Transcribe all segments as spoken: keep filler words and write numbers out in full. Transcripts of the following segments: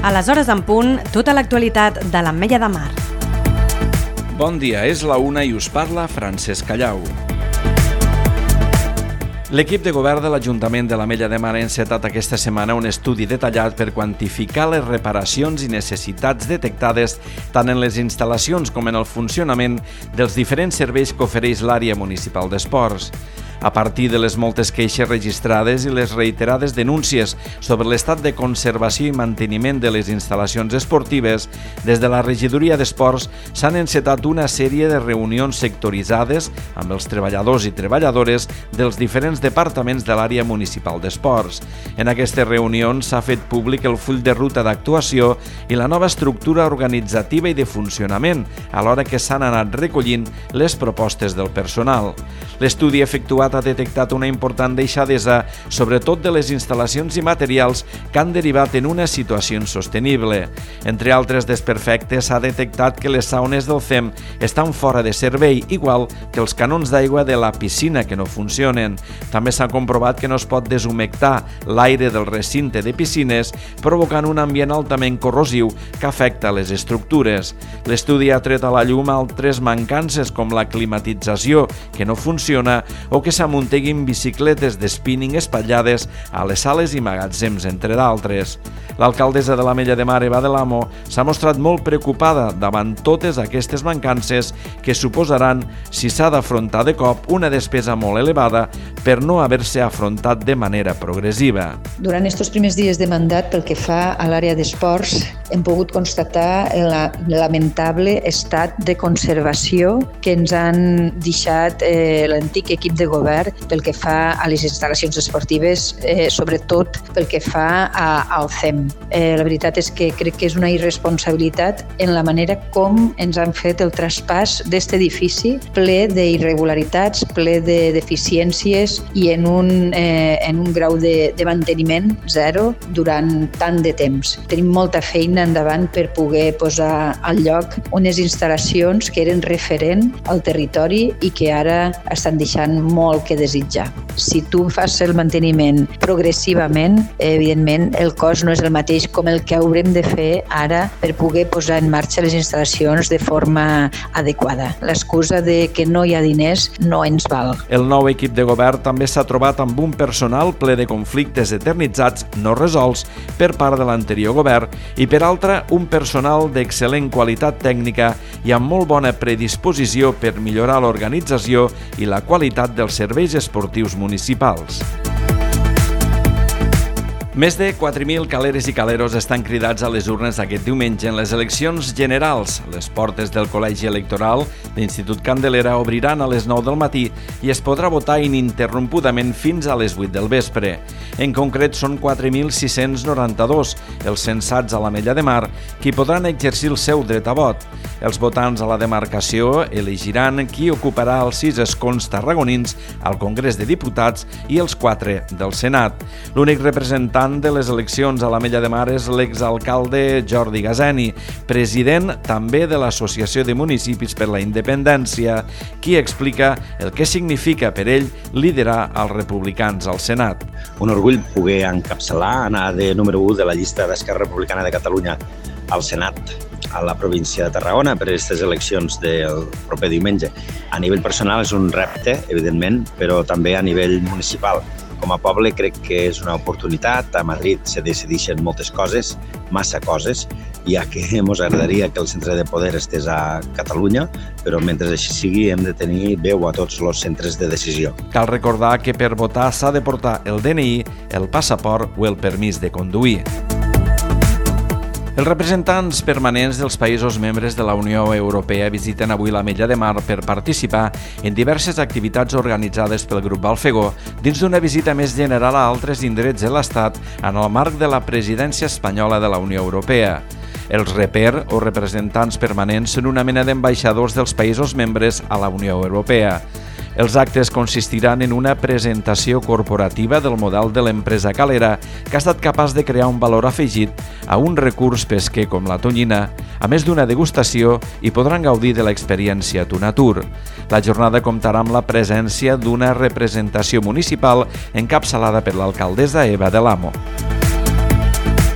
A les hores en punt, tota l'actualitat de l'Ametlla de Mar. Bon dia, és la una i us parla Francesc Callau. L'equip de govern de l'Ajuntament de l'Ametlla de Mar ha encetat aquesta setmana un estudi detallat per quantificar les reparacions i necessitats detectades tant en les instal·lacions com en el funcionament dels diferents serveis que ofereix l'àrea municipal d'esports. A partir de les moltes queixes registrades i les reiterades denúncies sobre l'estat de conservació i manteniment de les instal·lacions esportives, des de la Regidoria d'Esports s'han encetat una sèrie de reunions sectoritzades amb els treballadors i treballadores dels diferents departaments de l'àrea municipal d'esports. En aquestes reunions s'ha fet públic el full de ruta d'actuació i la nova estructura organitzativa i de funcionament, alhora que s'han anat recollint les propostes del personal. L'estudi efectuat ha detectat una important deixadesa, sobretot de les instal·lacions i materials que han derivat en una situació insostenible. Entre altres desperfectes, s'ha detectat que les saunes del C E M estan fora de servei, igual que els canons d'aigua de la piscina que no funcionen. També s'ha comprovat que no es pot deshumectar l'aire del recinte de piscines, provocant un ambient altament corrosiu que afecta les estructures. L'estudi ha tret a la llum altres mancances com la climatització, que no funciona, o que s'amunteguin bicicletes d'spinning espatllades a les sales i magatzems, entre d'altres. L'alcaldessa de l'Ametlla de Mar, Eva de l'Amo, s'ha mostrat molt preocupada davant totes aquestes mancances que suposaran, si s'ha d'afrontar de cop, una despesa molt elevada per no haver-se afrontat de manera progressiva. Durant aquests primers dies de mandat, pel que fa a l'àrea d'esports, hem pogut constatar el lamentable estat de conservació que ens han deixat eh, l'antic equip de govern pel que fa a les instal·lacions esportives, eh, sobretot pel que fa a, al C E M. Eh, la veritat és que crec que és una irresponsabilitat en la manera com ens han fet el traspàs d'aquest edifici ple d'irregularitats, ple de deficiències i en un, eh, en un grau de, de manteniment zero durant tant de temps. Tenim molta feina endavant per poder posar al lloc unes instal·lacions que eren referent al territori i que ara estan deixant molt que desitjar. Si tu fas el manteniment progressivament, evidentment el cost no és el mateix com el que haurem de fer ara per poder posar en marxa les instal·lacions de forma adequada. L'excusa de que no hi ha diners no ens val. El nou equip de govern també s'ha trobat amb un personal ple de conflictes eternitzats no resolts per part de l'anterior govern i per altra un personal d'excel·lent qualitat tècnica i amb molt bona predisposició per millorar l'organització i la qualitat dels serveis esportius municipals. Més de quatre mil caleres i caleros estan cridats a les urnes aquest diumenge en les eleccions generals. Les portes del Col·legi Electoral de l'Institut Candelera obriran a les nou del matí i es podrà votar ininterrompudament fins a les vuit del vespre. En concret, són quatre mil sis-cents noranta-dos els censats a l'Ametlla de Mar qui podran exercir el seu dret a vot. Els votants a la demarcació elegiran qui ocuparà els sis escons tarragonins al Congrés de Diputats i els quatre del Senat. L'únic representant de les eleccions a l'Ametlla de Mar és l'exalcalde Jordi Gazeni, president també de l'Associació de Municipis per la Independència, qui explica el que significa per ell liderar els republicans al Senat. Un orgull poder encapçalar, anar de número u de la llista d'Esquerra Republicana de Catalunya al Senat a la província de Tarragona per aquestes eleccions del proper diumenge. A nivell personal és un repte, evidentment, però també a nivell municipal. Com a poble crec que és una oportunitat. A Madrid se decideixen moltes coses, massa coses, ja que ens agradaria que el centre de poder estés a Catalunya, però mentre així sigui hem de tenir veu a tots els centres de decisió. Cal recordar que per votar s'ha de portar el D N I, el passaport o el permís de conduir. Els representants permanents dels països membres de la Unió Europea visiten avui l'Ametlla de Mar per participar en diverses activitats organitzades pel grup Balfegó dins d'una visita més general a altres indrets de l'Estat en el marc de la presidència espanyola de la Unió Europea. Els reper o representants permanents són una mena d'ambaixadors dels països membres a la Unió Europea. Els actes consistiran en una presentació corporativa del model de l'empresa calera que ha estat capaç de crear un valor afegit a un recurs pesquer com la tonyina, a més d'una degustació i podran gaudir de l'experiència Tunatur. La jornada comptarà amb la presència d'una representació municipal encapçalada per l'alcaldessa Eva de l'Amo.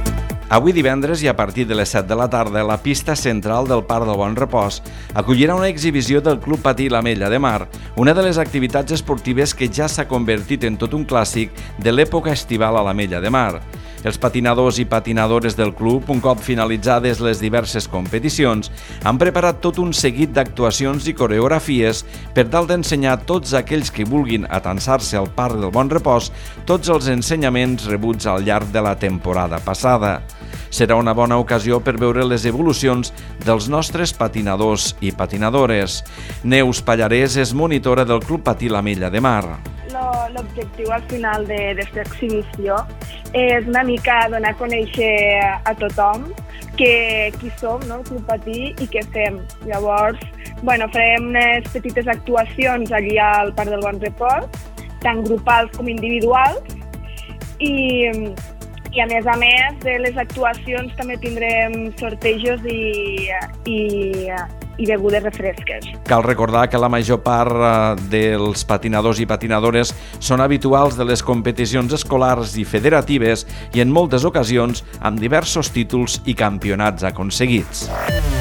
Avui divendres i a partir de les set de la tarda, la pista central del Parc del Bon Repòs acollirà una exhibició del Club Patí l'Ametlla de Mar, una de les activitats esportives que ja s'ha convertit en tot un clàssic de l'època estival a l'Ametlla de Mar. Els patinadors i patinadores del club, un cop finalitzades les diverses competicions, han preparat tot un seguit d'actuacions i coreografies per tal d'ensenyar a tots aquells que vulguin atansar-se al Parc del Bon Repòs tots els ensenyaments rebuts al llarg de la temporada passada. Serà una bona ocasió per veure les evolucions dels nostres patinadors i patinadores. Neus Pallarès és monitora del Club Patí l'Ametlla de Mar. L'objectiu al final d'aquesta exhibició és una mica donar a conèixer a tothom que, qui som, no? El Club Patí, i què fem. Llavors, bueno, farem unes petites actuacions allí al Parc del Bon Repòs, tant grupals com individuals, i, i a més a més de les actuacions també tindrem sortejos i, i, i begudes refresques. Cal recordar que la major part dels patinadors i patinadores són habituals de les competicions escolars i federatives i en moltes ocasions amb diversos títols i campionats aconseguits.